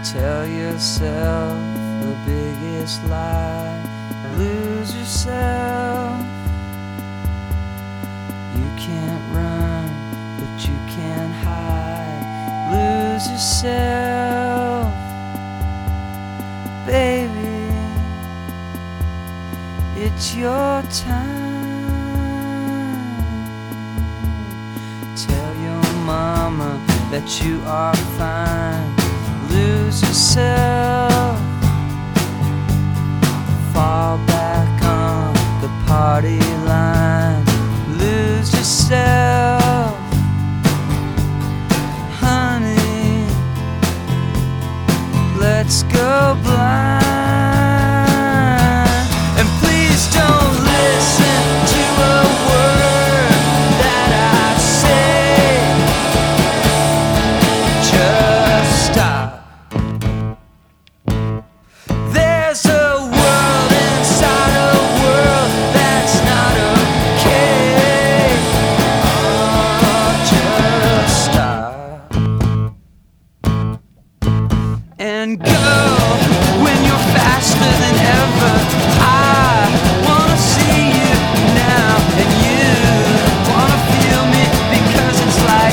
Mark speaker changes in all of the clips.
Speaker 1: Tell yourself the biggest lie. Lose yourself. You can't run, but you can't hide. Lose yourself, baby. It's your time. Tell your mama that you are fine. Lose yourself. Fall back on the party line. Lose yourself, honey. Let's go blind. And please don't listen to a word that I say. Just stop. There's a world inside a world that's not okay. Oh, just stop and go when you're faster than ever. I wanna see you now, and you wanna feel me because it's like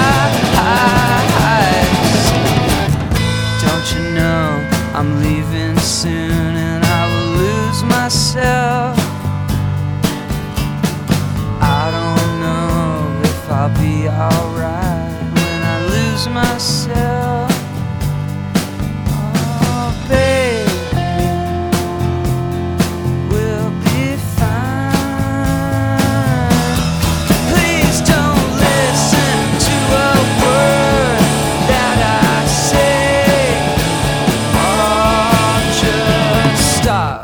Speaker 1: ice. Don't you know I'm leaving soon and I will lose myself. I don't know if I'll be alright when I lose myself. Oh, baby, we'll be fine. Please don't listen to a word that I say. Oh, just stop.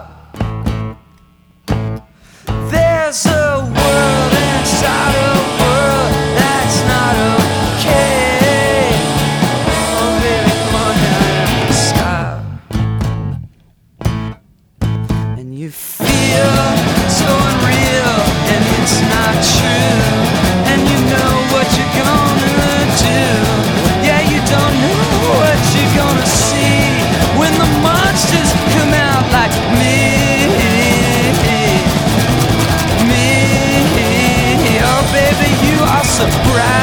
Speaker 1: There's a world inside a world that's not okay. Oh, baby, come on now, stop. And you feel so unreal, and it's not true. And you know what you're gonna do. Yeah, you don't know what you're gonna see when the monsters come out like me. Oh baby, you are so bright.